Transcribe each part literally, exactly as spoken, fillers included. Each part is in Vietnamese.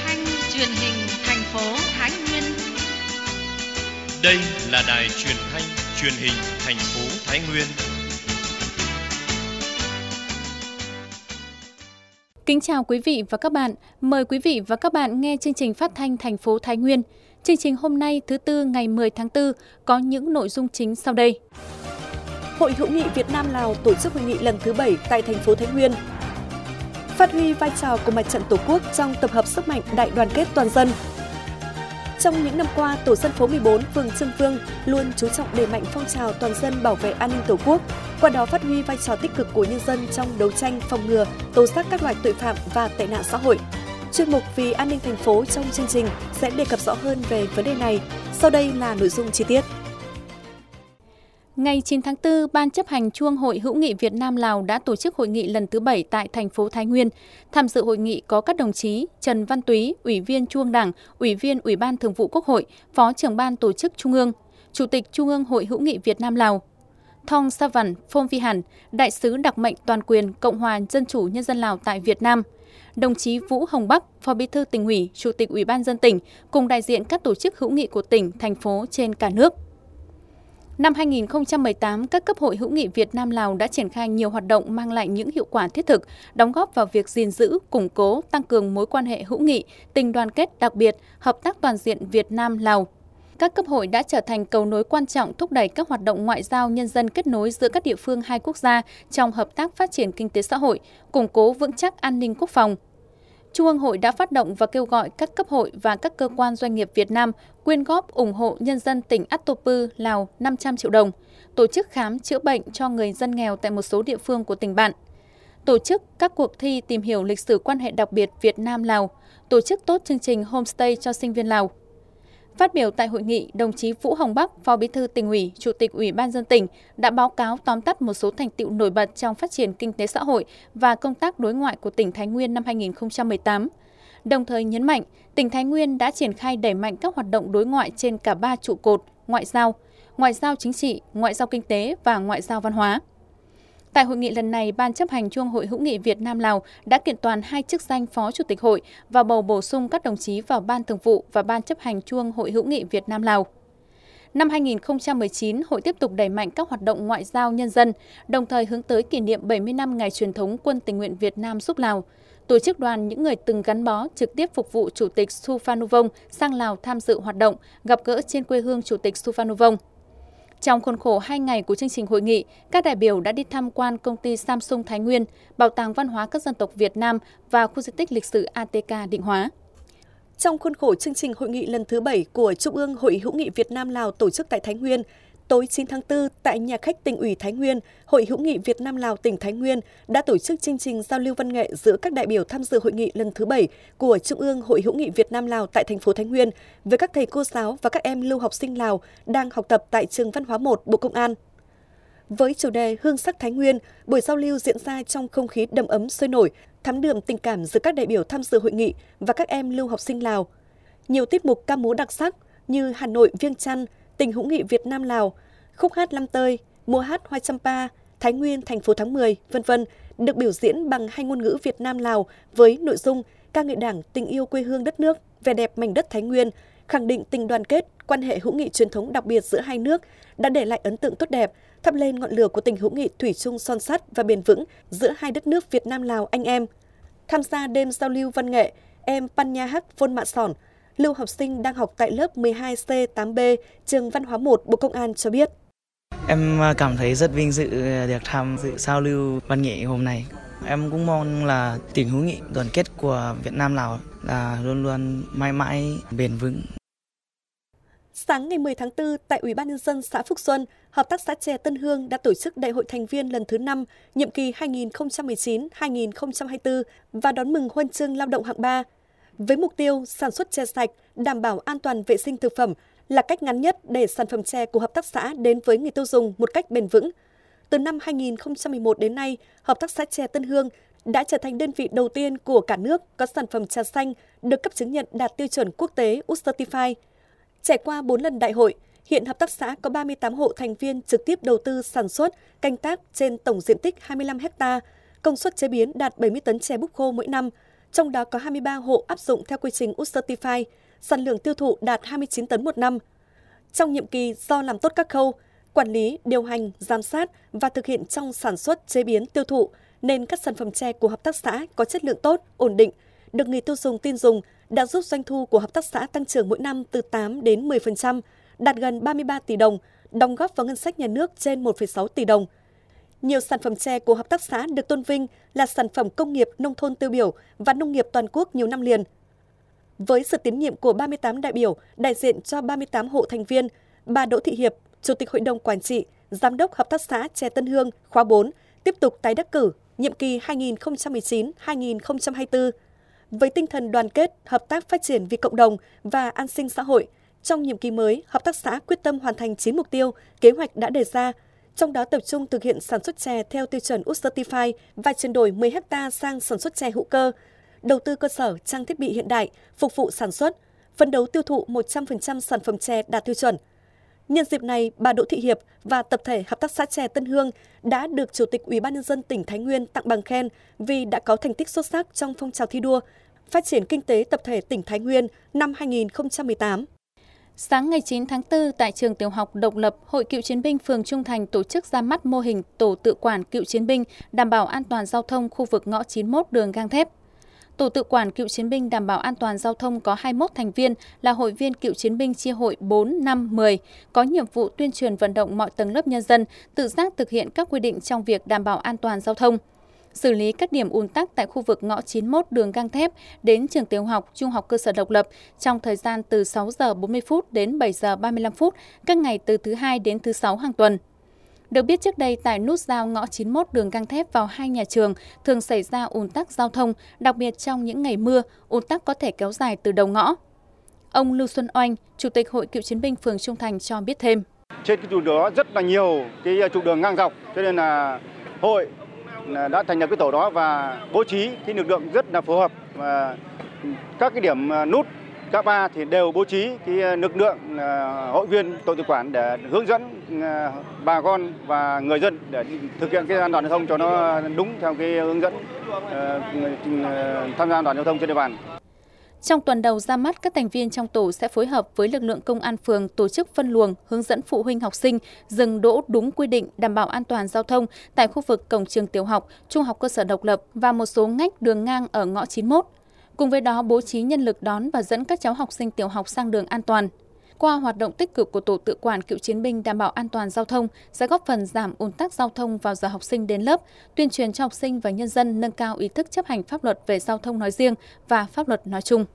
thanh truyền hình thành phố Thái Nguyên. Đây là đài truyền thanh truyền hình thành phố Thái Nguyên. Kính chào quý vị và các bạn. Mời quý vị và các bạn nghe chương trình phát thanh thành phố Thái Nguyên. Chương trình hôm nay thứ Tư ngày mười tháng tư có những nội dung chính sau đây. Hội hữu nghị Việt Nam Lào tổ chức hội nghị lần thứ bảy tại thành phố Thái Nguyên. Phát huy vai trò của Mặt trận Tổ quốc trong tập hợp sức mạnh đại đoàn kết toàn dân. Trong những năm qua, Tổ dân phố mười bốn, phường Trương Vương luôn chú trọng đẩy mạnh phong trào toàn dân bảo vệ an ninh Tổ quốc, qua đó phát huy vai trò tích cực của nhân dân trong đấu tranh, phòng ngừa, tố giác các loại tội phạm và tệ nạn xã hội. Chuyên mục Vì an ninh thành phố trong chương trình sẽ đề cập rõ hơn về vấn đề này. Sau đây là nội dung chi tiết. Ngày chín tháng tư, Ban chấp hành Chuông Hội hữu nghị Việt Nam Lào đã tổ chức hội nghị lần thứ bảy tại thành phố Thái Nguyên. Tham dự hội nghị có các đồng chí Trần Văn Túy, Ủy viên Trung ương Đảng, Ủy viên Ủy ban Thường vụ Quốc hội, Phó trưởng Ban Tổ chức Trung ương, Chủ tịch Trung ương Hội hữu nghị Việt Nam Lào, Thong Savan Phong Vi Hàn, Đại sứ đặc mệnh toàn quyền Cộng hòa Dân chủ Nhân dân Lào tại Việt Nam, đồng chí Vũ Hồng Bắc, Phó Bí thư Tỉnh ủy, Chủ tịch Ủy ban nhân dân tỉnh, cùng đại diện các tổ chức hữu nghị của tỉnh, thành phố trên cả nước. Năm hai nghìn không trăm mười tám, các cấp hội hữu nghị Việt Nam Lào đã triển khai nhiều hoạt động mang lại những hiệu quả thiết thực, đóng góp vào việc gìn giữ, củng cố, tăng cường mối quan hệ hữu nghị, tình đoàn kết đặc biệt, hợp tác toàn diện Việt Nam Lào. Các cấp hội đã trở thành cầu nối quan trọng thúc đẩy các hoạt động ngoại giao nhân dân kết nối giữa các địa phương hai quốc gia trong hợp tác phát triển kinh tế xã hội, củng cố vững chắc an ninh quốc phòng. Trung ương Hội đã phát động và kêu gọi các cấp hội và các cơ quan doanh nghiệp Việt Nam quyên góp ủng hộ nhân dân tỉnh Atopu, Lào năm trăm triệu đồng, tổ chức khám chữa bệnh cho người dân nghèo tại một số địa phương của tỉnh bạn, tổ chức các cuộc thi tìm hiểu lịch sử quan hệ đặc biệt Việt Nam-Lào, tổ chức tốt chương trình homestay cho sinh viên Lào. Phát biểu tại hội nghị, đồng chí Vũ Hồng Bắc, Phó Bí thư Tỉnh ủy, Chủ tịch Ủy ban nhân dân tỉnh đã báo cáo tóm tắt một số thành tựu nổi bật trong phát triển kinh tế xã hội và công tác đối ngoại của tỉnh Thái Nguyên năm hai nghìn không trăm mười tám. Đồng thời nhấn mạnh, tỉnh Thái Nguyên đã triển khai đẩy mạnh các hoạt động đối ngoại trên cả ba trụ cột: ngoại giao, ngoại giao chính trị, ngoại giao kinh tế và ngoại giao văn hóa. Tại hội nghị lần này, Ban chấp hành Chuông Hội hữu nghị Việt Nam Lào đã kiện toàn hai chức danh Phó Chủ tịch Hội và bầu bổ sung các đồng chí vào Ban Thường vụ và Ban chấp hành Chuông Hội hữu nghị Việt Nam Lào. Năm hai nghìn không trăm mười chín, Hội tiếp tục đẩy mạnh các hoạt động ngoại giao nhân dân, đồng thời hướng tới kỷ niệm bảy mươi năm ngày truyền thống Quân tình nguyện Việt Nam giúp Lào, tổ chức đoàn những người từng gắn bó trực tiếp phục vụ Chủ tịch Suphanuvong sang Lào tham dự hoạt động, gặp gỡ trên quê hương Chủ tịch Suphanuvong. Trong khuôn khổ hai ngày của chương trình hội nghị, các đại biểu đã đi tham quan công ty Samsung Thái Nguyên, Bảo tàng Văn hóa các dân tộc Việt Nam và khu di tích lịch sử a tê ca Định Hóa. Trong khuôn khổ chương trình hội nghị lần thứ bảy của Trung ương Hội hữu nghị Việt Nam Lào tổ chức tại Thái Nguyên, tối chín tháng tư tại nhà khách Tỉnh ủy Thái Nguyên, Hội hữu nghị Việt Nam Lào tỉnh Thái Nguyên đã tổ chức chương trình giao lưu văn nghệ giữa các đại biểu tham dự hội nghị lần thứ bảy của Trung ương Hội hữu nghị Việt Nam Lào tại thành phố Thái Nguyên với các thầy cô giáo và các em lưu học sinh Lào đang học tập tại trường Văn hóa một Bộ Công an. Với chủ đề Hương sắc Thái Nguyên, buổi giao lưu diễn ra trong không khí đầm ấm sôi nổi, thắm đượm tình cảm giữa các đại biểu tham dự hội nghị và các em lưu học sinh Lào. Nhiều tiết mục ca múa đặc sắc như Hà Nội Viêng Chăn, Tình hữu nghị Việt Nam Lào, khúc hát Lam Tơi, mùa hát Hoa Champa, Thái Nguyên thành phố tháng mười, vân vân được biểu diễn bằng hai ngôn ngữ Việt Nam Lào với nội dung ca ngợi Đảng, tình yêu quê hương đất nước, vẻ đẹp mảnh đất Thái Nguyên, khẳng định tình đoàn kết, quan hệ hữu nghị truyền thống đặc biệt giữa hai nước đã để lại ấn tượng tốt đẹp, thắp lên ngọn lửa của tình hữu nghị thủy chung son sắt và bền vững giữa hai đất nước Việt Nam Lào anh em. Tham gia đêm giao lưu văn nghệ, em Panya Hát Vôn Mạ Sỏn, lưu học sinh đang học tại lớp mười hai C tám B, trường Văn hóa một Bộ Công an cho biết. Em cảm thấy rất vinh dự được tham dự giao lưu văn nghệ hôm nay. Em cũng mong là tình hữu nghị đoàn kết của Việt Nam Lào là luôn luôn mãi mãi bền vững. Sáng ngày mười tháng tư, tại Ủy ban nhân dân xã Phúc Xuân, Hợp tác xã chè Tân Hương đã tổ chức đại hội thành viên lần thứ năm, nhiệm kỳ hai nghìn không trăm mười chín đến hai nghìn không trăm hai mươi tư và đón mừng huân chương lao động hạng ba. Với mục tiêu sản xuất chè sạch, đảm bảo an toàn vệ sinh thực phẩm là cách ngắn nhất để sản phẩm chè của hợp tác xã đến với người tiêu dùng một cách bền vững. Từ năm hai nghìn không trăm mười một đến nay, Hợp tác xã chè Tân Hương đã trở thành đơn vị đầu tiên của cả nước có sản phẩm trà xanh được cấp chứng nhận đạt tiêu chuẩn quốc tế U Certified. Trải qua bốn lần đại hội, hiện hợp tác xã có ba mươi tám hộ thành viên trực tiếp đầu tư sản xuất, canh tác trên tổng diện tích hai mươi lăm héc ta, công suất chế biến đạt bảy mươi tấn chè búp khô mỗi năm, trong đó có hai mươi ba hộ áp dụng theo quy trình u Certified, sản lượng tiêu thụ đạt hai mươi chín tấn một năm. Trong nhiệm kỳ, do làm tốt các khâu quản lý, điều hành, giám sát và thực hiện trong sản xuất, chế biến, tiêu thụ, nên các sản phẩm chè của hợp tác xã có chất lượng tốt, ổn định, được người tiêu dùng tin dùng, đã giúp doanh thu của hợp tác xã tăng trưởng mỗi năm từ tám đến mười phần trăm, đạt gần ba mươi ba tỷ đồng, đóng góp vào ngân sách nhà nước trên một phẩy sáu tỷ đồng. Nhiều sản phẩm chè của hợp tác xã được tôn vinh là sản phẩm công nghiệp nông thôn tiêu biểu và nông nghiệp toàn quốc nhiều năm liền. Với sự tín nhiệm của ba mươi tám đại biểu đại diện cho ba mươi tám hộ thành viên, bà Đỗ Thị Hiệp, Chủ tịch Hội đồng Quản trị, Giám đốc Hợp tác xã Chè Tân Hương khóa bốn, tiếp tục tái đắc cử nhiệm kỳ hai nghìn không trăm mười chín đến hai nghìn không trăm hai mươi tư. Với tinh thần đoàn kết, hợp tác phát triển vì cộng đồng và an sinh xã hội, trong nhiệm kỳ mới, hợp tác xã quyết tâm hoàn thành chín mục tiêu, kế hoạch đã đề ra, trong đó tập trung thực hiện sản xuất chè theo tiêu chuẩn u Certified và chuyển đổi mười héc ta sang sản xuất chè hữu cơ, đầu tư cơ sở, trang thiết bị hiện đại, phục vụ sản xuất, phấn đấu tiêu thụ một trăm phần trăm sản phẩm chè đạt tiêu chuẩn. Nhân dịp này, bà Đỗ Thị Hiệp và tập thể Hợp tác xã Chè Tân Hương đã được Chủ tịch Ủy ban nhân dân tỉnh Thái Nguyên tặng bằng khen vì đã có thành tích xuất sắc trong phong trào thi đua phát triển kinh tế tập thể tỉnh Thái Nguyên năm hai nghìn không trăm mười tám. Sáng ngày chín tháng tư, tại trường tiểu học Độc Lập, Hội Cựu chiến binh phường Trung Thành tổ chức ra mắt mô hình tổ tự quản cựu chiến binh đảm bảo an toàn giao thông khu vực ngõ chín mươi mốt đường Gang Thép. Tổ tự quản cựu chiến binh đảm bảo an toàn giao thông có hai mươi mốt thành viên là hội viên cựu chiến binh chia hội bốn, năm, mười, có nhiệm vụ tuyên truyền vận động mọi tầng lớp nhân dân tự giác thực hiện các quy định trong việc đảm bảo an toàn giao thông, xử lý các điểm ùn tắc tại khu vực ngõ chín mươi mốt đường Gang Thép đến trường tiểu học, trung học cơ sở Độc Lập trong thời gian từ sáu giờ bốn mươi phút đến bảy giờ ba mươi lăm phút, các ngày từ thứ hai đến thứ sáu hàng tuần. Được biết trước đây tại nút giao ngõ chín mươi mốt đường Gang Thép vào hai nhà trường thường xảy ra ùn tắc giao thông, đặc biệt trong những ngày mưa, ùn tắc có thể kéo dài từ đầu ngõ. Ông Lưu Xuân Oanh, Chủ tịch Hội Cựu chiến binh phường Trung Thành cho biết thêm. Trên cái trục đường đó rất là nhiều cái trục đường ngang dọc, cho nên là hội đã thành lập cái tổ đó và bố trí cái lực lượng rất là phù hợp, và các cái điểm nút các ba thì đều bố trí cái lực lượng hội viên tổ tự quản để hướng dẫn bà con và người dân để thực hiện cái an toàn giao thông cho nó đúng theo cái hướng dẫn tham gia an toàn giao thông trên địa bàn. Trong tuần đầu ra mắt, các thành viên trong tổ sẽ phối hợp với lực lượng công an phường tổ chức phân luồng, hướng dẫn phụ huynh học sinh dừng đỗ đúng quy định đảm bảo an toàn giao thông tại khu vực cổng trường tiểu học, trung học cơ sở Độc Lập và một số ngách đường ngang ở ngõ chín mươi mốt. Cùng với đó, bố trí nhân lực đón và dẫn các cháu học sinh tiểu học sang đường an toàn. Qua hoạt động tích cực của tổ tự quản cựu chiến binh đảm bảo an toàn giao thông sẽ góp phần giảm ùn tắc giao thông vào giờ học sinh đến lớp, tuyên truyền cho học sinh và nhân dân nâng cao ý thức chấp hành pháp luật về giao thông nói riêng và pháp luật nói chung.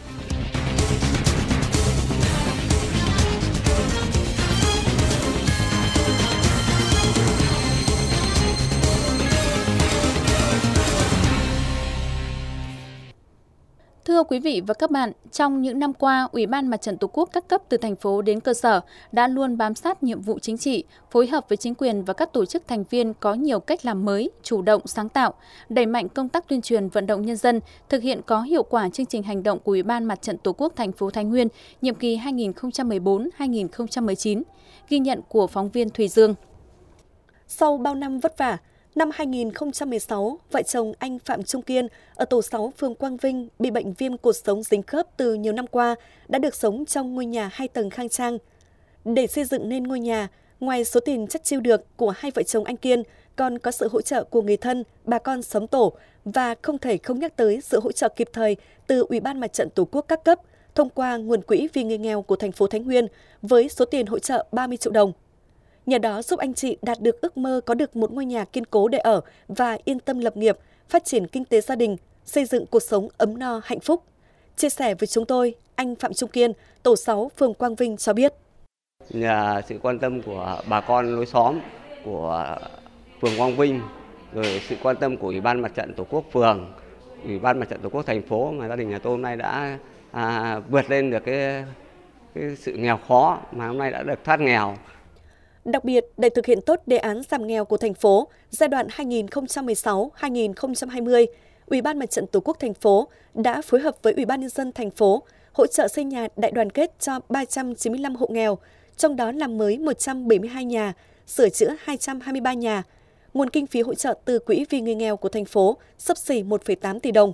Thưa quý vị và các bạn, trong những năm qua, Ủy ban Mặt trận Tổ quốc các cấp từ thành phố đến cơ sở đã luôn bám sát nhiệm vụ chính trị, phối hợp với chính quyền và các tổ chức thành viên có nhiều cách làm mới, chủ động, sáng tạo, đẩy mạnh công tác tuyên truyền vận động nhân dân, thực hiện có hiệu quả chương trình hành động của Ủy ban Mặt trận Tổ quốc thành phố Thái Nguyên nhiệm kỳ hai nghìn không trăm mười bốn đến hai nghìn không trăm mười chín. Ghi nhận của phóng viên Thùy Dương. Sau bao năm vất vả, năm hai nghìn không trăm mười sáu, vợ chồng anh Phạm Trung Kiên ở tổ sáu phường Quang Vinh bị bệnh viêm cột sống dính khớp từ nhiều năm qua đã được sống trong ngôi nhà hai tầng khang trang. Để xây dựng nên ngôi nhà, ngoài số tiền chắt chiu được của hai vợ chồng anh Kiên, còn có sự hỗ trợ của người thân, bà con xóm tổ và không thể không nhắc tới sự hỗ trợ kịp thời từ Ủy ban Mặt trận Tổ quốc các cấp thông qua nguồn quỹ vì người nghèo của thành phố Thái Nguyên với số tiền hỗ trợ ba mươi triệu đồng. Nhờ đó giúp anh chị đạt được ước mơ có được một ngôi nhà kiên cố để ở và yên tâm lập nghiệp, phát triển kinh tế gia đình, xây dựng cuộc sống ấm no hạnh phúc. Chia sẻ với chúng tôi, anh Phạm Trung Kiên, tổ sáu phường Quang Vinh cho biết. Nhờ sự quan tâm của bà con lối xóm của phường Quang Vinh, rồi sự quan tâm của Ủy ban Mặt trận Tổ quốc phường, Ủy ban Mặt trận Tổ quốc thành phố mà gia đình nhà tôi hôm nay đã à, vượt lên được cái, cái sự nghèo khó mà hôm nay đã được thoát nghèo. Đặc biệt, để thực hiện tốt đề án giảm nghèo của thành phố giai đoạn hai nghìn không trăm mười sáu đến hai nghìn không trăm hai mươi, Ủy ban Mặt trận Tổ quốc thành phố đã phối hợp với Ủy ban nhân dân thành phố hỗ trợ xây nhà đại đoàn kết cho ba trăm chín mươi lăm hộ nghèo, trong đó làm mới một trăm bảy mươi hai nhà, sửa chữa hai trăm hai mươi ba nhà. Nguồn kinh phí hỗ trợ từ Quỹ vì người nghèo của thành phố xấp xỉ một phẩy tám tỷ đồng.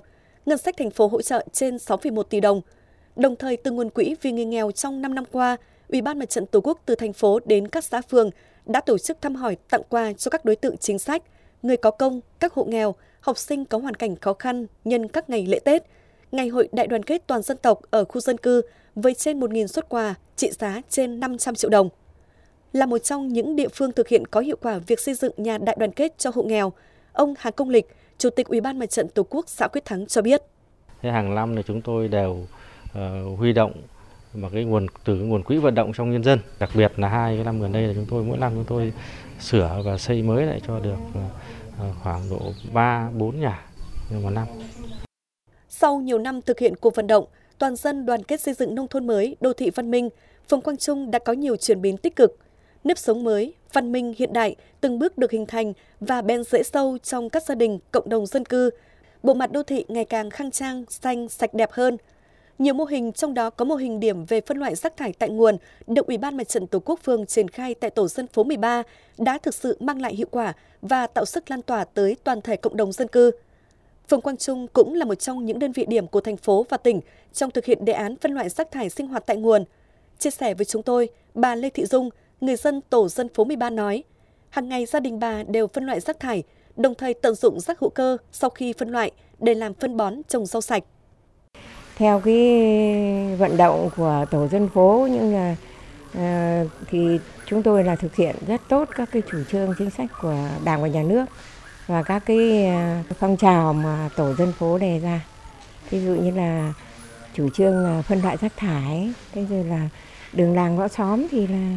ngân sách thành phố hỗ trợ trên sáu phẩy một tỷ đồng. Đồng thời từ nguồn quỹ vì người nghèo trong năm năm qua, Ủy ban Mặt trận Tổ quốc từ thành phố đến các xã phường đã tổ chức thăm hỏi, tặng quà cho các đối tượng chính sách, người có công, các hộ nghèo, học sinh có hoàn cảnh khó khăn nhân các ngày lễ Tết, ngày hội đại đoàn kết toàn dân tộc ở khu dân cư với trên một nghìn suất quà trị giá trên năm trăm triệu đồng. Là một trong những địa phương thực hiện có hiệu quả việc xây dựng nhà đại đoàn kết cho hộ nghèo, ông Hà Công Lịch, Chủ tịch Ủy ban Mặt trận Tổ quốc xã Quyết Thắng cho biết. Thế hàng năm thì chúng tôi đều uh, huy động mà cái nguồn từ cái nguồn quỹ vận động trong nhân dân. Đặc biệt là hai cái năm gần đây là chúng tôi mỗi năm chúng tôi sửa và xây mới lại cho được uh, khoảng độ ba bốn nhà một năm. Sau nhiều năm thực hiện cuộc vận động toàn dân đoàn kết xây dựng nông thôn mới, đô thị văn minh, phường Quang Trung đã có nhiều chuyển biến tích cực. Nếp sống mới, văn minh hiện đại từng bước được hình thành và bén rễ sâu trong các gia đình, cộng đồng dân cư. Bộ mặt đô thị ngày càng khang trang, xanh, sạch đẹp hơn. Nhiều mô hình, trong đó có mô hình điểm về phân loại rác thải tại nguồn, được Ủy ban Mặt trận Tổ quốc phường triển khai tại tổ dân phố mười ba đã thực sự mang lại hiệu quả và tạo sức lan tỏa tới toàn thể cộng đồng dân cư. Phường Quang Trung cũng là một trong những đơn vị điểm của thành phố và tỉnh trong thực hiện đề án phân loại rác thải sinh hoạt tại nguồn. Chia sẻ với chúng tôi, bà Lê Thị Dung, người dân tổ dân phố mười ba nói, hàng ngày gia đình bà đều phân loại rác thải, đồng thời tận dụng rác hữu cơ sau khi phân loại để làm phân bón trồng rau sạch. Theo cái vận động của tổ dân phố nhưng là uh, thì chúng tôi là thực hiện rất tốt các cái chủ trương chính sách của Đảng và Nhà nước và các cái phong trào mà tổ dân phố đề ra. Ví dụ như là chủ trương là phân loại rác thải, thế rồi là đường làng ngõ xóm thì là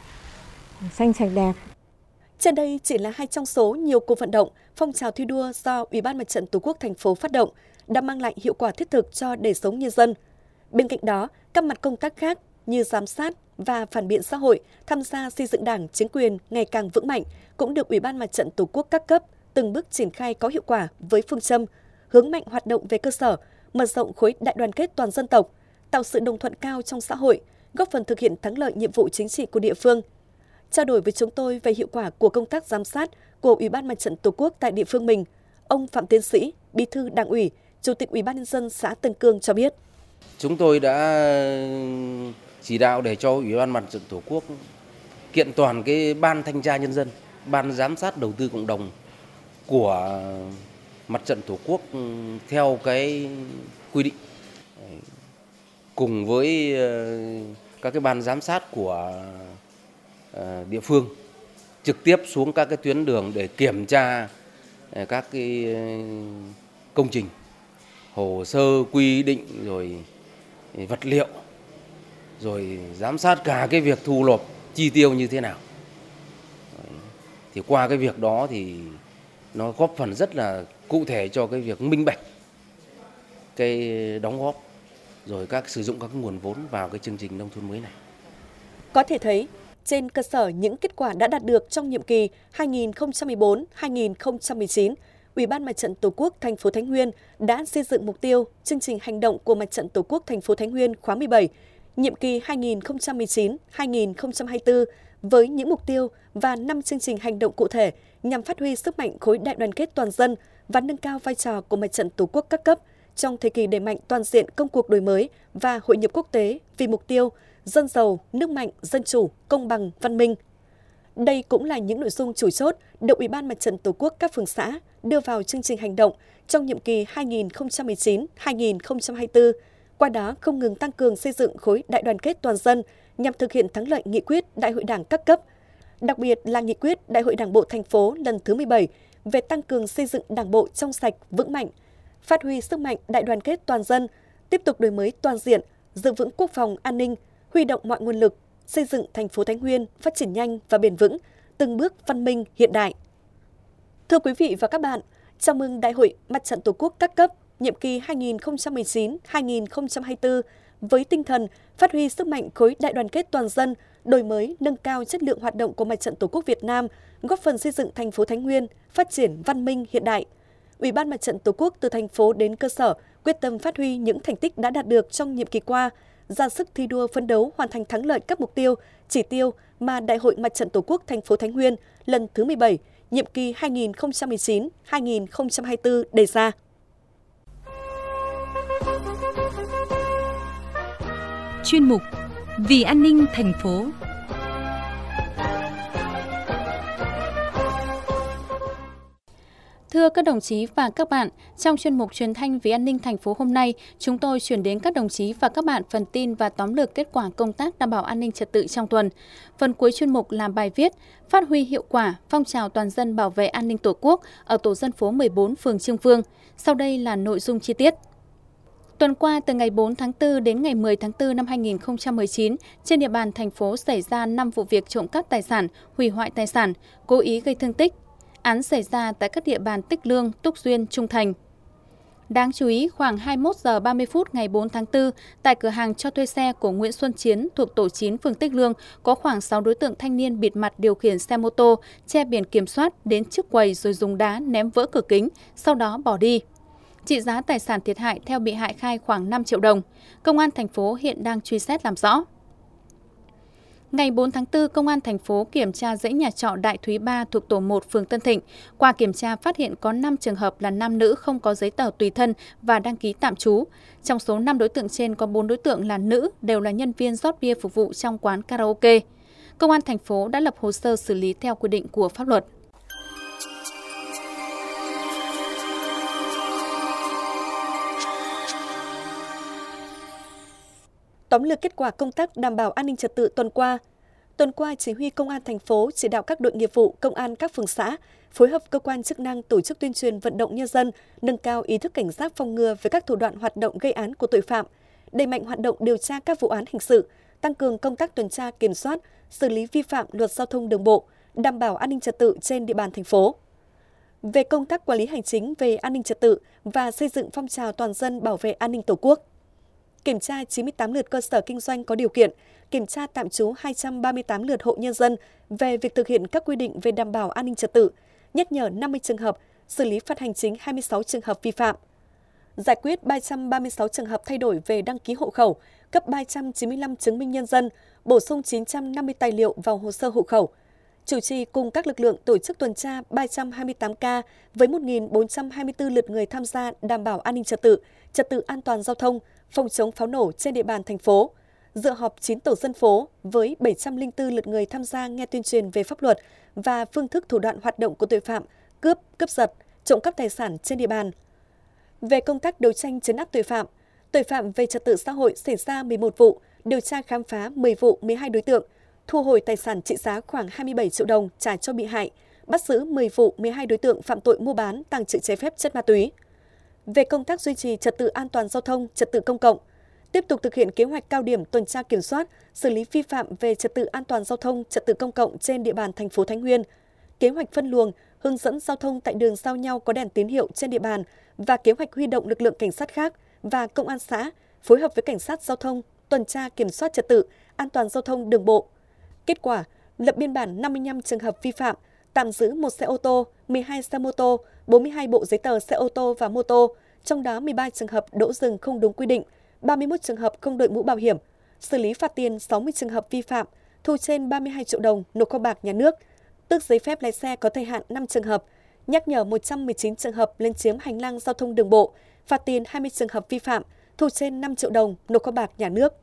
xanh sạch đẹp. Trên đây chỉ là hai trong số nhiều cuộc vận động, phong trào thi đua do Ủy ban Mặt trận Tổ quốc thành phố phát động đã mang lại hiệu quả thiết thực cho đời sống nhân dân. Bên cạnh đó, các mặt công tác khác như giám sát và phản biện xã hội tham gia xây dựng Đảng, chính quyền ngày càng vững mạnh cũng được Ủy ban Mặt trận Tổ quốc các cấp từng bước triển khai có hiệu quả với phương châm hướng mạnh hoạt động về cơ sở, mở rộng khối đại đoàn kết toàn dân tộc, tạo sự đồng thuận cao trong xã hội, góp phần thực hiện thắng lợi nhiệm vụ chính trị của địa phương. Trao đổi với chúng tôi về hiệu quả của công tác giám sát của Ủy ban Mặt trận Tổ quốc tại địa phương mình, ông Phạm Tiến Sĩ, Bí thư Đảng ủy, Chủ tịch Ủy ban Nhân dân xã Tân Cương cho biết. Chúng tôi đã chỉ đạo để cho Ủy ban Mặt trận Tổ quốc kiện toàn cái ban thanh tra nhân dân, ban giám sát đầu tư cộng đồng của Mặt trận Tổ quốc theo cái quy định, cùng với các cái ban giám sát của địa phương trực tiếp xuống các cái tuyến đường để kiểm tra các cái công trình, hồ sơ quy định rồi vật liệu, rồi giám sát cả cái việc thu nộp chi tiêu như thế nào. Thì qua cái việc đó thì nó góp phần rất là cụ thể cho cái việc minh bạch cái đóng góp rồi các sử dụng các nguồn vốn vào cái chương trình nông thôn mới này. Có thể thấy, trên cơ sở những kết quả đã đạt được trong nhiệm kỳ hai nghìn không trăm mười bốn đến hai nghìn không trăm mười chín, Ủy ban Mặt trận Tổ quốc thành phố Thái Nguyên đã xây dựng mục tiêu chương trình hành động của Mặt trận Tổ quốc thành phố Thái Nguyên khóa mười bảy, nhiệm kỳ hai nghìn không trăm mười chín đến hai nghìn không trăm hai mươi tư với những mục tiêu và năm chương trình hành động cụ thể nhằm phát huy sức mạnh khối đại đoàn kết toàn dân và nâng cao vai trò của Mặt trận Tổ quốc các cấp trong thời kỳ đẩy mạnh toàn diện công cuộc đổi mới và hội nhập quốc tế vì mục tiêu dân giàu, nước mạnh, dân chủ, công bằng, văn minh. Đây cũng là những nội dung chủ chốt được Ủy ban Mặt trận Tổ quốc các phường xã đưa vào chương trình hành động trong nhiệm kỳ hai nghìn không trăm mười chín đến hai nghìn không trăm hai mươi tư, qua đó không ngừng tăng cường xây dựng khối đại đoàn kết toàn dân nhằm thực hiện thắng lợi nghị quyết Đại hội Đảng các cấp, đặc biệt là nghị quyết Đại hội Đảng bộ thành phố lần thứ mười bảy về tăng cường xây dựng Đảng bộ trong sạch, vững mạnh, phát huy sức mạnh đại đoàn kết toàn dân, tiếp tục đổi mới toàn diện, giữ vững quốc phòng an ninh, huy động mọi nguồn lực, xây dựng thành phố Thái Nguyên phát triển nhanh và bền vững, từng bước văn minh hiện đại. Thưa quý vị và các bạn, chào mừng Đại hội Mặt trận Tổ quốc các cấp nhiệm kỳ hai nghìn không trăm mười chín đến hai nghìn không trăm hai mươi tư với tinh thần phát huy sức mạnh khối đại đoàn kết toàn dân, đổi mới, nâng cao chất lượng hoạt động của Mặt trận Tổ quốc Việt Nam, góp phần xây dựng thành phố Thái Nguyên phát triển văn minh hiện đại. Ủy ban Mặt trận Tổ quốc từ thành phố đến cơ sở quyết tâm phát huy những thành tích đã đạt được trong nhiệm kỳ qua, ra sức thi đua phấn đấu hoàn thành thắng lợi các mục tiêu, chỉ tiêu mà Đại hội Mặt trận Tổ quốc thành phố Thái Nguyên lần thứ mười bảy, nhiệm kỳ hai nghìn không trăm mười chín đến hai nghìn không trăm hai mươi tư đề ra. chuyên mục Vì an ninh thành phố. Thưa các đồng chí và các bạn, trong chuyên mục truyền thanh Vì an ninh thành phố hôm nay, chúng tôi chuyển đến các đồng chí và các bạn phần tin và tóm lược kết quả công tác đảm bảo an ninh trật tự trong tuần. Phần cuối chuyên mục là bài viết Phát huy hiệu quả phong trào toàn dân bảo vệ an ninh Tổ quốc ở tổ dân phố mười bốn phường Trương Vương. Sau đây là nội dung chi tiết. Tuần qua, từ ngày bốn tháng tư đến ngày mười tháng tư năm hai nghìn không trăm mười chín, trên địa bàn thành phố xảy ra năm vụ việc trộm cắp tài sản, hủy hoại tài sản, cố ý gây thương tích. Án xảy ra tại các địa bàn Tích Lương, Túc Duyên, Trung Thành. Đáng chú ý, khoảng hai mươi mốt giờ ba mươi phút ngày bốn tháng tư, tại cửa hàng cho thuê xe của Nguyễn Xuân Chiến thuộc tổ chín phường Tích Lương, có khoảng sáu đối tượng thanh niên bịt mặt điều khiển xe mô tô, che biển kiểm soát đến trước quầy rồi dùng đá ném vỡ cửa kính, sau đó bỏ đi. Trị giá tài sản thiệt hại theo bị hại khai khoảng năm triệu đồng. Công an thành phố hiện đang truy xét làm rõ. Ngày bốn tháng tư, Công an thành phố kiểm tra dãy nhà trọ Đại Thúy ba thuộc tổ một phường Tân Thịnh. Qua kiểm tra phát hiện có năm trường hợp là nam nữ không có giấy tờ tùy thân và đăng ký tạm trú. Trong số năm đối tượng trên có bốn đối tượng là nữ, đều là nhân viên rót bia phục vụ trong quán karaoke. Công an thành phố đã lập hồ sơ xử lý theo quy định của pháp luật. Tóm lược kết quả công tác đảm bảo an ninh trật tự tuần qua. Tuần qua, Chỉ huy Công an thành phố chỉ đạo các đội nghiệp vụ, công an các phường xã phối hợp cơ quan chức năng tổ chức tuyên truyền vận động nhân dân nâng cao ý thức cảnh giác phòng ngừa về các thủ đoạn hoạt động gây án của tội phạm, đẩy mạnh hoạt động điều tra các vụ án hình sự, tăng cường công tác tuần tra kiểm soát, xử lý vi phạm luật giao thông đường bộ, đảm bảo an ninh trật tự trên địa bàn thành phố. Về công tác quản lý hành chính về an ninh trật tự và xây dựng phong trào toàn dân bảo vệ an ninh Tổ quốc. Kiểm tra chín mươi tám lượt cơ sở kinh doanh có điều kiện, kiểm tra tạm trú hai trăm ba mươi tám lượt hộ nhân dân về việc thực hiện các quy định về đảm bảo an ninh trật tự, nhắc nhở năm mươi trường hợp, xử lý phạt hành chính hai mươi sáu trường hợp vi phạm. Giải quyết ba trăm ba mươi sáu trường hợp thay đổi về đăng ký hộ khẩu, cấp ba trăm chín mươi lăm chứng minh nhân dân, bổ sung chín trăm năm mươi tài liệu vào hồ sơ hộ khẩu. Chủ trì cùng các lực lượng tổ chức tuần tra ba trăm hai mươi tám ca với một nghìn bốn trăm hai mươi tư lượt người tham gia đảm bảo an ninh trật tự, trật tự an toàn giao thông, phòng chống pháo nổ trên địa bàn thành phố. Dự họp chín tổ dân phố với bảy trăm lẻ bốn lượt người tham gia nghe tuyên truyền về pháp luật và phương thức thủ đoạn hoạt động của tội phạm, cướp, cướp giật, trộm cắp tài sản trên địa bàn. Về công tác đấu tranh trấn áp tội phạm, tội phạm về trật tự xã hội xảy ra mười một vụ, điều tra khám phá mười vụ, mười hai đối tượng, thu hồi tài sản trị giá khoảng hai mươi bảy triệu đồng trả cho bị hại, bắt giữ mười vụ, mười hai đối tượng phạm tội mua bán, tàng trữ trái phép chất ma túy. Về công tác duy trì trật tự an toàn giao thông, trật tự công cộng, tiếp tục thực hiện kế hoạch cao điểm tuần tra kiểm soát, xử lý vi phạm về trật tự an toàn giao thông, trật tự công cộng trên địa bàn thành phố Thái Nguyên, kế hoạch phân luồng, hướng dẫn giao thông tại đường giao nhau có đèn tín hiệu trên địa bàn và kế hoạch huy động lực lượng cảnh sát khác và công an xã phối hợp với cảnh sát giao thông tuần tra kiểm soát trật tự an toàn giao thông đường bộ. Kết quả, lập biên bản năm mươi lăm trường hợp vi phạm, tạm giữ một xe ô tô, mười hai xe mô tô, bốn mươi hai bộ giấy tờ xe ô tô và mô tô, trong đó mười ba trường hợp đỗ dừng không đúng quy định, ba mươi mốt trường hợp không đội mũ bảo hiểm, xử lý phạt tiền sáu mươi trường hợp vi phạm, thu trên ba mươi hai triệu đồng nộp kho bạc nhà nước, tước giấy phép lái xe có thời hạn năm trường hợp, nhắc nhở một trăm mười chín trường hợp lấn chiếm hành lang giao thông đường bộ, phạt tiền hai mươi trường hợp vi phạm, thu trên năm triệu đồng nộp kho bạc nhà nước.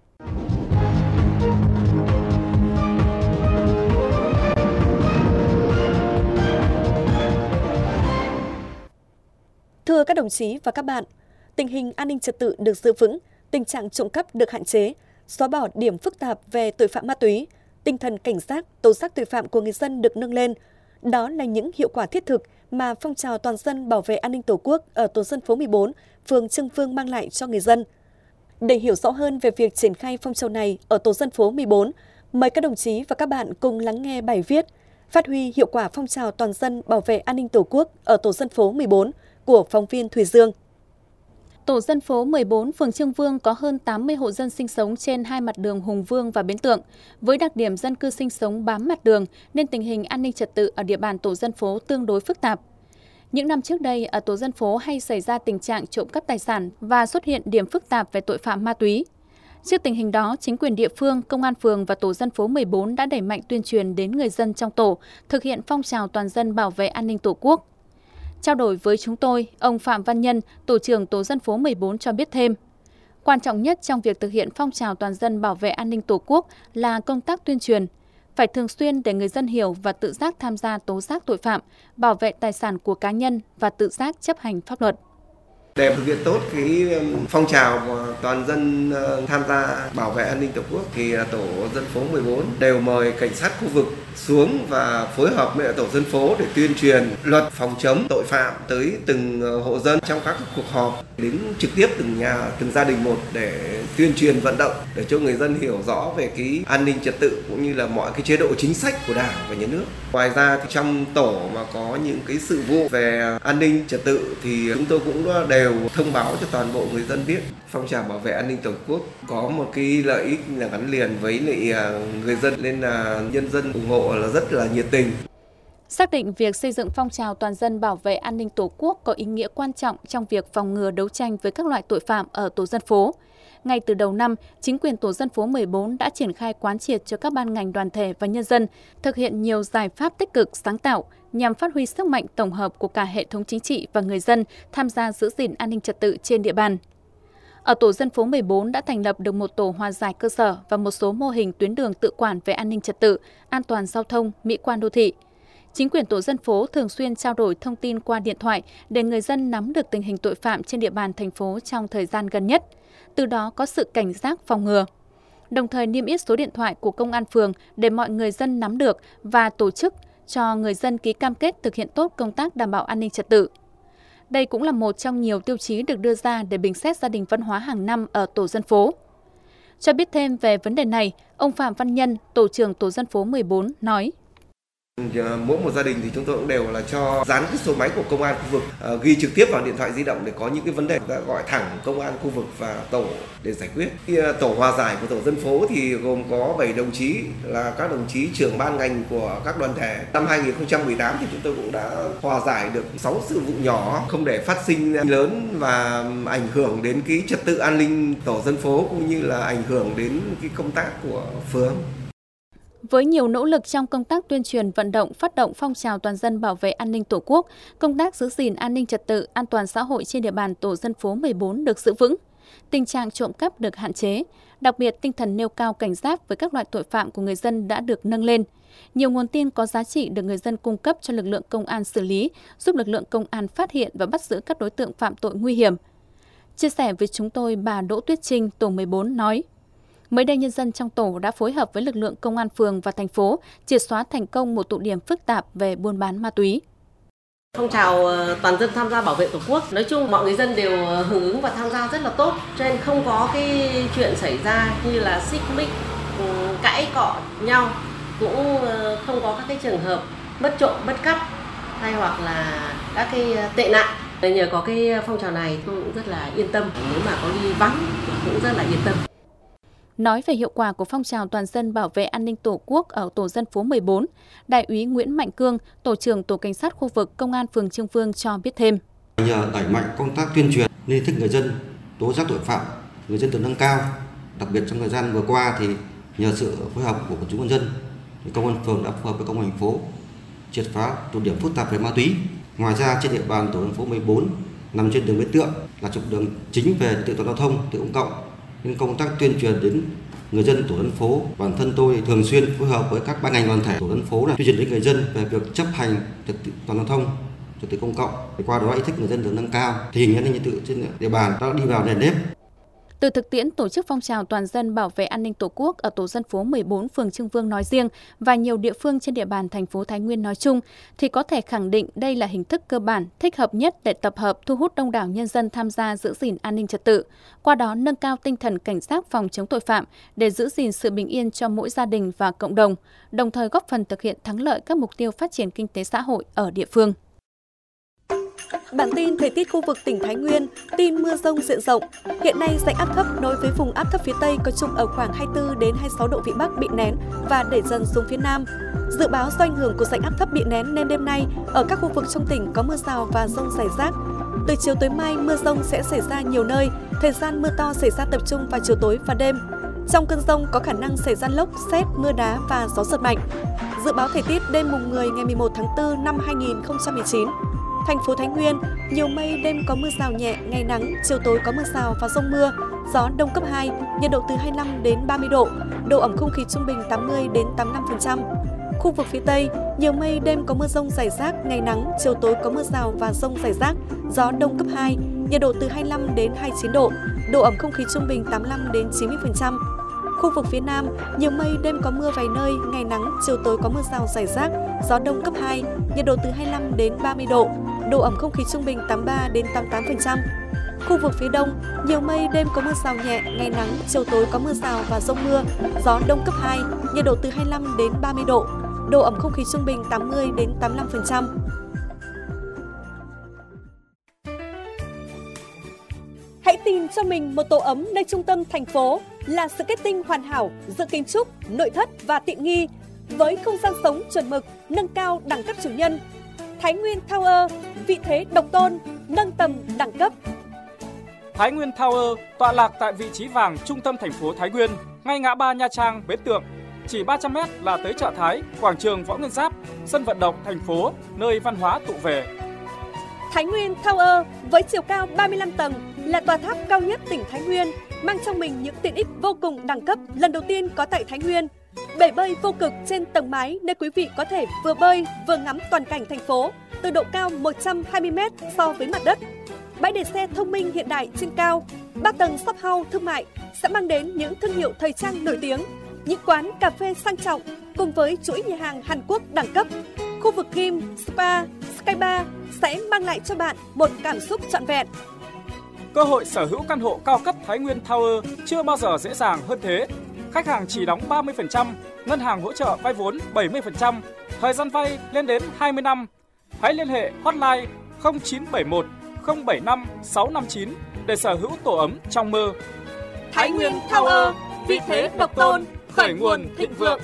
Thưa các đồng chí và các bạn, tình hình an ninh trật tự được giữ vững, tình trạng trộm cắp được hạn chế, xóa bỏ điểm phức tạp về tội phạm ma túy, tinh thần cảnh giác, tố giác tội phạm của người dân được nâng lên. Đó là những hiệu quả thiết thực mà phong trào toàn dân bảo vệ an ninh Tổ quốc ở tổ dân phố mười bốn, phường Trương Vương mang lại cho người dân. Để hiểu rõ hơn về việc triển khai phong trào này ở tổ dân phố mười bốn, mời các đồng chí và các bạn cùng lắng nghe bài viết Phát huy hiệu quả phong trào toàn dân bảo vệ an ninh Tổ quốc ở tổ dân phố mười bốn của phóng viên Thùy Dương. Tổ dân phố mười bốn, phường Trương Vương có hơn tám mươi hộ dân sinh sống trên hai mặt đường Hùng Vương và Bến Tượng. Với đặc điểm dân cư sinh sống bám mặt đường nên tình hình an ninh trật tự ở địa bàn tổ dân phố tương đối phức tạp. Những năm trước đây, ở tổ dân phố hay xảy ra tình trạng trộm cắp tài sản và xuất hiện điểm phức tạp về tội phạm ma túy. Trước tình hình đó, chính quyền địa phương, công an phường và tổ dân phố mười bốn đã đẩy mạnh tuyên truyền đến người dân trong tổ, thực hiện phong trào toàn dân bảo vệ an ninh Tổ quốc. Trao đổi với chúng tôi, ông Phạm Văn Nhân, tổ trưởng tổ dân phố mười bốn cho biết thêm, Quan trọng nhất trong việc thực hiện phong trào toàn dân bảo vệ an ninh Tổ quốc là công tác tuyên truyền, phải thường xuyên để người dân hiểu và tự giác tham gia tố giác tội phạm, bảo vệ tài sản của cá nhân và tự giác chấp hành pháp luật. Để thực hiện tốt cái phong trào toàn dân tham gia bảo vệ an ninh Tổ quốc thì tổ dân phố mười bốn đều mời cảnh sát khu vực xuống và phối hợp với tổ dân phố để tuyên truyền luật phòng chống tội phạm tới từng hộ dân trong các cuộc họp, đến trực tiếp từng nhà, từng gia đình một để tuyên truyền vận động để cho người dân hiểu rõ về cái an ninh trật tự cũng như là mọi cái chế độ chính sách của Đảng và Nhà nước. Ngoài ra thì trong tổ mà có những cái sự vụ về an ninh trật tự thì chúng tôi cũng đều thông báo cho toàn bộ người dân biết. Phong trào bảo vệ an ninh Tổ quốc có một cái lợi ích là gắn liền với lại người dân nên là nhân dân ủng hộ là rất là nhiệt tình. Xác định việc xây dựng phong trào toàn dân bảo vệ an ninh Tổ quốc có ý nghĩa quan trọng trong việc phòng ngừa đấu tranh với các loại tội phạm ở tổ dân phố. Ngay từ đầu năm, chính quyền tổ dân phố mười bốn đã triển khai quán triệt cho các ban ngành đoàn thể và nhân dân thực hiện nhiều giải pháp tích cực, sáng tạo nhằm phát huy sức mạnh tổng hợp của cả hệ thống chính trị và người dân tham gia giữ gìn an ninh trật tự trên địa bàn. Ở tổ dân phố mười bốn đã thành lập được một tổ hòa giải cơ sở và một số mô hình tuyến đường tự quản về an ninh trật tự, an toàn giao thông, mỹ quan đô thị. Chính quyền tổ dân phố thường xuyên trao đổi thông tin qua điện thoại để người dân nắm được tình hình tội phạm trên địa bàn thành phố trong thời gian gần nhất, từ đó có sự cảnh giác phòng ngừa. Đồng thời niêm yết số điện thoại của công an phường để mọi người dân nắm được và tổ chức cho người dân ký cam kết thực hiện tốt công tác đảm bảo an ninh trật tự. Đây cũng là một trong nhiều tiêu chí được đưa ra để bình xét gia đình văn hóa hàng năm ở tổ dân phố. Cho biết thêm về vấn đề này, ông Phạm Văn Nhân, tổ trưởng tổ dân phố mười bốn nói: Mỗi một gia đình thì chúng tôi cũng đều là cho dán cái số máy của công an khu vực, uh, ghi trực tiếp vào điện thoại di động để có những cái vấn đề đã gọi thẳng công an khu vực và tổ để giải quyết. Khi, uh, tổ hòa giải của tổ dân phố thì gồm có bảy đồng chí là các đồng chí trưởng ban ngành của các đoàn thể. Năm hai nghìn không trăm mười tám thì chúng tôi cũng đã hòa giải được sáu sự vụ nhỏ không để phát sinh lớn và ảnh hưởng đến cái trật tự an ninh tổ dân phố cũng như là ảnh hưởng đến cái công tác của phường. Với nhiều nỗ lực trong công tác tuyên truyền vận động phát động phong trào toàn dân bảo vệ an ninh Tổ quốc, công tác giữ gìn an ninh trật tự, an toàn xã hội trên địa bàn tổ dân phố mười bốn được giữ vững. Tình trạng trộm cắp được hạn chế, đặc biệt tinh thần nêu cao cảnh giác với các loại tội phạm của người dân đã được nâng lên. Nhiều nguồn tin có giá trị được người dân cung cấp cho lực lượng công an xử lý, giúp lực lượng công an phát hiện và bắt giữ các đối tượng phạm tội nguy hiểm. Chia sẻ với chúng tôi, bà Đỗ Tuyết Trinh, tổ mười bốn nói: Mới đây, nhân dân trong tổ đã phối hợp với lực lượng công an phường và thành phố triệt xóa thành công một tụ điểm phức tạp về buôn bán ma túy. Phong trào toàn dân tham gia bảo vệ Tổ quốc, nói chung mọi người dân đều hưởng ứng và tham gia rất là tốt, cho nên không có cái chuyện xảy ra như là xích mích, cãi cọ nhau, cũng không có các cái trường hợp mất trộm, mất cắp hay hoặc là các cái tệ nạn. Nhờ có cái phong trào này tôi cũng rất là yên tâm, nếu mà có đi vắng cũng rất là yên tâm. Nói về hiệu quả của phong trào toàn dân bảo vệ an ninh Tổ quốc ở tổ dân phố mười bốn, Đại úy Nguyễn Mạnh Cương, tổ trưởng tổ cảnh sát khu vực Công an phường Trương Vương cho biết thêm: Nhờ đẩy mạnh công tác tuyên truyền lên ý thức người dân tố giác tội phạm, người dân được nâng cao. Đặc biệt trong thời gian vừa qua thì nhờ sự phối hợp của quần chúng nhân dân, thì Công an phường đã phối hợp với Công an thành phố triệt phá tụ điểm phức tạp về ma túy. Ngoài ra trên địa bàn tổ dân phố mười bốn nằm trên đường Bến Tượng là trục đường chính về tự do giao thông, tự công cộng. Nên công tác tuyên truyền đến người dân tổ dân phố, bản thân tôi thường xuyên phối hợp với các ban ngành đoàn thể tổ dân phố này tuyên truyền đến người dân về việc chấp hành trật tự toàn giao thông, trật tự công cộng. Để qua đó ý thức người dân được nâng cao, thì hình an ninh trật tự trên địa bàn đã đi vào nền nếp. Từ thực tiễn tổ chức phong trào toàn dân bảo vệ an ninh Tổ quốc ở tổ dân phố mười bốn phường Trương Vương nói riêng và nhiều địa phương trên địa bàn thành phố Thái Nguyên nói chung, thì có thể khẳng định đây là hình thức cơ bản, thích hợp nhất để tập hợp thu hút đông đảo nhân dân tham gia giữ gìn an ninh trật tự, qua đó nâng cao tinh thần cảnh giác phòng chống tội phạm để giữ gìn sự bình yên cho mỗi gia đình và cộng đồng, đồng thời góp phần thực hiện thắng lợi các mục tiêu phát triển kinh tế xã hội ở địa phương. Bản tin thời tiết khu vực tỉnh Thái Nguyên, tin mưa rông diện rộng. Hiện nay rãnh áp thấp nối với vùng áp thấp phía Tây có trục ở khoảng hai mươi tư đến hai mươi sáu độ vĩ Bắc bị nén và đẩy dần xuống phía Nam. Dự báo do ảnh hưởng của rãnh áp thấp bị nén nên đêm nay ở các khu vực trong tỉnh có mưa rào và dông rải rác. Từ chiều tới mai mưa rông sẽ xảy ra nhiều nơi, thời gian mưa to xảy ra tập trung vào chiều tối và đêm. Trong cơn rông có khả năng xảy ra lốc, sét, mưa đá và gió giật mạnh. Dự báo thời tiết đêm mùng mười ngày mười một tháng tư năm hai nghìn không trăm mười chín. Thành phố Thái Nguyên, nhiều mây, đêm có mưa rào nhẹ, ngày nắng, chiều tối có mưa rào và dông mưa, gió đông cấp hai, nhiệt độ từ hai mươi lăm đến ba mươi độ, độ ẩm không khí trung bình tám mươi đến tám mươi lăm phần trăm. Khu vực phía Tây, nhiều mây, đêm có mưa rông rải rác, ngày nắng, chiều tối có mưa rào và dông rải rác, gió đông cấp hai, nhiệt độ từ hai mươi lăm đến hai mươi chín độ, độ ẩm không khí trung bình tám mươi lăm đến chín mươi phần trăm. Khu vực phía Nam, nhiều mây, đêm có mưa vài nơi, ngày nắng, chiều tối có mưa rào rải rác, gió đông cấp hai, nhiệt độ từ hai mươi lăm đến ba mươi độ, độ ẩm không khí trung bình tám mươi ba đến tám mươi tám phần trăm. Khu vực phía Đông, nhiều mây, đêm có mưa rào nhẹ, ngày nắng, chiều tối có mưa rào và dông mưa, gió đông cấp hai, nhiệt độ từ hai mươi lăm đến ba mươi độ, độ ẩm không khí trung bình tám mươi đến tám mươi lăm phần trăm. Hãy tìm cho mình một tổ ấm nơi trung tâm thành phố là sự kết tinh hoàn hảo giữa kiến trúc, nội thất và tiện nghi với không gian sống chuẩn mực, nâng cao đẳng cấp chủ nhân. Thái Nguyên Tower, vị thế độc tôn, nâng tầm đẳng cấp. Thái Nguyên Tower tọa lạc tại vị trí vàng trung tâm thành phố Thái Nguyên, ngay ngã ba Nha Trang, Bến Tượng. Chỉ ba trăm mét là tới chợ Thái, quảng trường Võ Nguyên Giáp, sân vận động thành phố, nơi văn hóa tụ về. Thái Nguyên Tower với chiều cao ba mươi lăm tầng là tòa tháp cao nhất tỉnh Thái Nguyên, mang trong mình những tiện ích vô cùng đẳng cấp lần đầu tiên có tại Thái Nguyên. Bể bơi vô cực trên tầng mái nơi quý vị có thể vừa bơi vừa ngắm toàn cảnh thành phố từ độ cao một trăm hai mươi mét so với mặt đất. Bãi để xe thông minh hiện đại trên cao, ba tầng shop house thương mại sẽ mang đến những thương hiệu thời trang nổi tiếng, những quán cà phê sang trọng cùng với chuỗi nhà hàng Hàn Quốc đẳng cấp. Khu vực gym, spa, sky bar sẽ mang lại cho bạn một cảm xúc trọn vẹn. Cơ hội sở hữu căn hộ cao cấp Thái Nguyên Tower chưa bao giờ dễ dàng hơn thế. Khách hàng chỉ đóng ba mươi phần trăm, ngân hàng hỗ trợ vay vốn bảy mươi phần trăm, thời gian vay lên đến hai mươi năm. Hãy liên hệ hotline không chín bảy một không bảy năm sáu năm chín để sở hữu tổ ấm trong mơ. Thái Nguyên Tower, vị thế độc tôn, khởi nguồn thịnh vượng.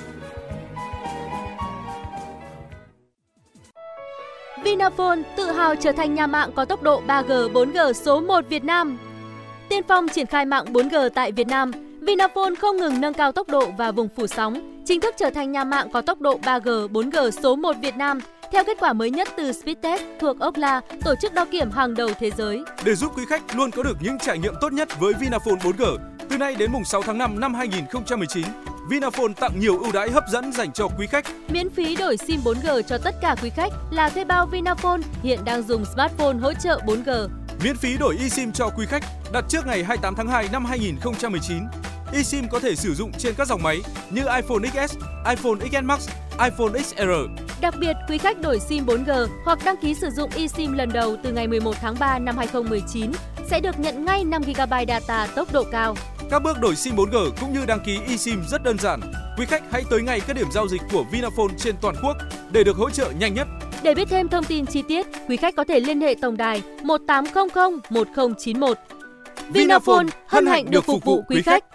Vinaphone tự hào trở thành nhà mạng có tốc độ ba G, bốn G số một Việt Nam. Tiên phong triển khai mạng bốn G tại Việt Nam, Vinaphone không ngừng nâng cao tốc độ và vùng phủ sóng, chính thức trở thành nhà mạng có tốc độ ba G, bốn G số một Việt Nam. Theo kết quả mới nhất từ Speedtest thuộc Ookla, tổ chức đo kiểm hàng đầu thế giới. Để giúp quý khách luôn có được những trải nghiệm tốt nhất với Vinaphone bốn G, từ nay đến mùng sáu tháng năm năm hai nghìn không trăm mười chín, Vinaphone tặng nhiều ưu đãi hấp dẫn dành cho quý khách. Miễn phí đổi sim bốn G cho tất cả quý khách là thuê bao Vinaphone hiện đang dùng smartphone hỗ trợ bốn G. Miễn phí đổi eSIM cho quý khách đặt trước ngày hai mươi tám tháng hai năm hai nghìn không trăm mười chín. eSIM có thể sử dụng trên các dòng máy như iPhone ích ét, iPhone ích ét Max, iPhone ích rờ. Đặc biệt, quý khách đổi sim bốn G hoặc đăng ký sử dụng eSIM lần đầu từ ngày mười một tháng ba năm hai nghìn không trăm mười chín sẽ được nhận ngay năm gi ga bai data tốc độ cao. Các bước đổi sim bốn G cũng như đăng ký eSIM rất đơn giản. Quý khách hãy tới ngay các điểm giao dịch của Vinaphone trên toàn quốc để được hỗ trợ nhanh nhất. Để biết thêm thông tin chi tiết, quý khách có thể liên hệ tổng đài một tám không không một không chín một. Vinaphone hân hạnh được phục vụ quý khách.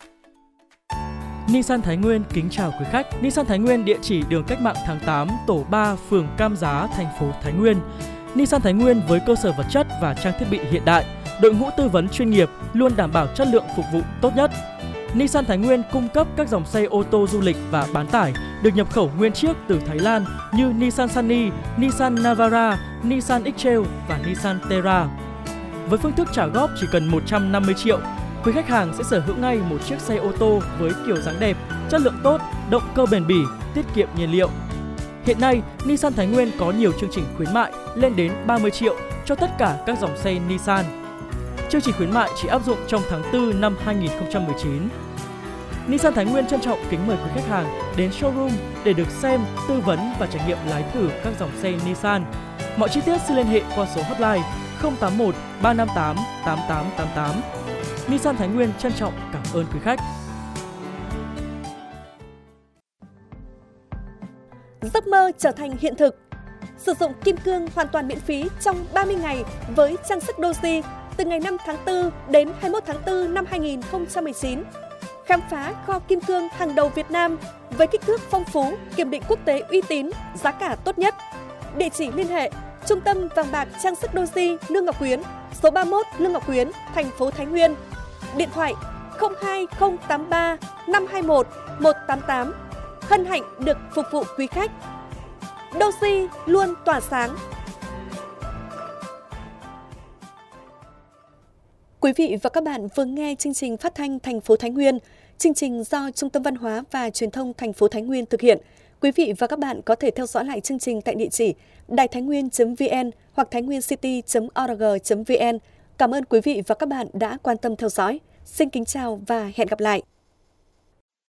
Nissan Thái Nguyên kính chào quý khách. Nissan Thái Nguyên địa chỉ đường Cách mạng tháng tám, tổ ba, phường Cam Giá, thành phố Thái Nguyên. Nissan Thái Nguyên với cơ sở vật chất và trang thiết bị hiện đại, đội ngũ tư vấn chuyên nghiệp luôn đảm bảo chất lượng phục vụ tốt nhất. Nissan Thái Nguyên cung cấp các dòng xe ô tô du lịch và bán tải được nhập khẩu nguyên chiếc từ Thái Lan như Nissan Sunny, Nissan Navara, Nissan X-Trail và Nissan Terra. Với phương thức trả góp chỉ cần một trăm năm mươi triệu, quý khách hàng sẽ sở hữu ngay một chiếc xe ô tô với kiểu dáng đẹp, chất lượng tốt, động cơ bền bỉ, tiết kiệm nhiên liệu. Hiện nay, Nissan Thái Nguyên có nhiều chương trình khuyến mại lên đến ba mươi triệu cho tất cả các dòng xe Nissan. Chương trình khuyến mại chỉ áp dụng trong tháng tư năm hai nghìn không trăm mười chín. Nissan Thái Nguyên trân trọng kính mời quý khách hàng đến showroom để được xem, tư vấn và trải nghiệm lái thử các dòng xe Nissan. Mọi chi tiết xin liên hệ qua số hotline không tám một ba năm tám tám tám tám tám. Nissan Thái Nguyên trân trọng cảm ơn quý khách. Giấc mơ trở thành hiện thực. Sử dụng kim cương hoàn toàn miễn phí trong ba mươi ngày với trang sức Doji từ ngày năm tháng tư đến hai mươi mốt tháng tư năm hai nghìn không trăm mười chín. Khám phá kho kim cương hàng đầu Việt Nam với kích thước phong phú, kiểm định quốc tế uy tín, giá cả tốt nhất. Địa chỉ liên hệ: Trung tâm vàng bạc trang sức Doji Lương Ngọc Quyến, số ba mươi mốt Lương Ngọc Quyến, thành phố Thái Nguyên. Điện thoại không hai không tám ba năm hai mốt một tám tám. Hân hạnh được phục vụ quý khách. Doji luôn tỏa sáng. Quý vị và các bạn vừa nghe chương trình phát thanh thành phố Thái Nguyên. Chương trình do Trung tâm Văn hóa và Truyền thông thành phố Thái Nguyên thực hiện. Quý vị và các bạn có thể theo dõi lại chương trình tại địa chỉ đài thái nguyên chấm vn hoặc thái nguyên city chấm org chấm vn. Cảm ơn quý vị và các bạn đã quan tâm theo dõi. Xin kính chào và hẹn gặp lại.